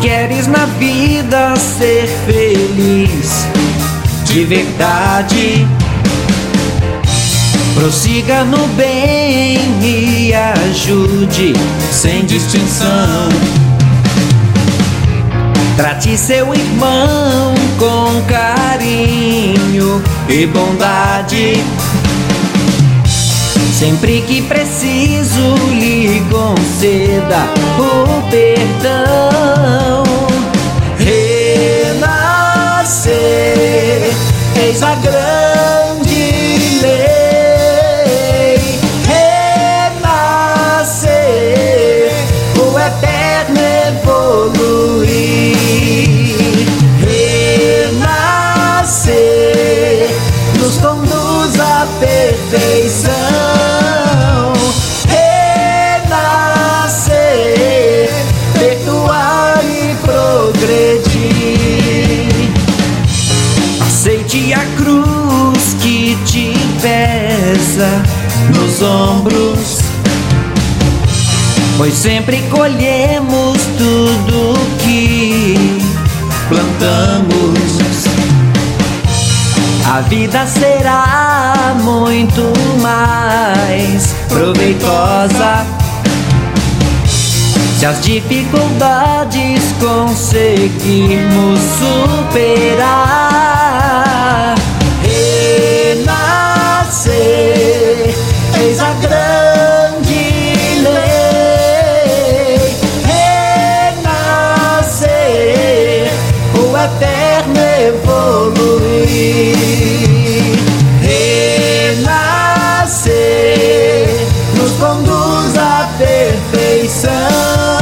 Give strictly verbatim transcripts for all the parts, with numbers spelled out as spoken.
queres na vida ser feliz de verdade, prossiga no bem e ajude sem distinção. Trate seu irmão com carinho e bondade. Sempre que preciso lhe conceda o perdão. Renascer, eis a grande lei. Renascer, o eterno evoluir. Renascer, nos conduz à perfeição. Aceite a cruz que te pesa nos ombros, pois sempre colhemos tudo que plantamos. A vida será muito mais proveitosa se as dificuldades conseguirmos superar. Renascer, eis a grande lei. Renascer, o eterno evoluir. Renascer, nos conduz à perfeição.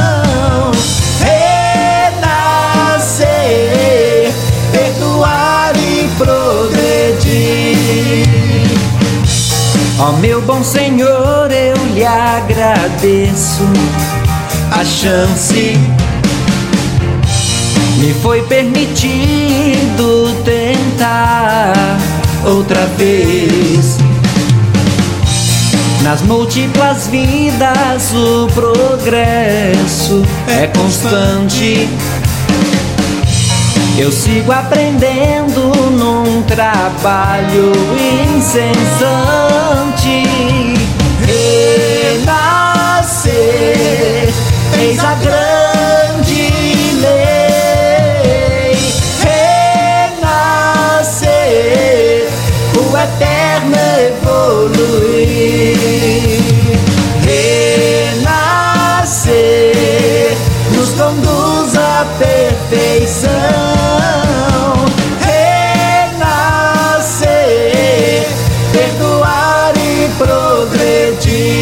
Ó meu bom Senhor, eu lhe agradeço a chance. Me foi permitido tentar outra vez. Nas múltiplas vidas o progresso é constante. Eu sigo aprendendo num trabalho incessante. Renascer, eis a grande lei. Renascer, o eterno evoluir. Renascer, nos conduz à perfeição. Progredir.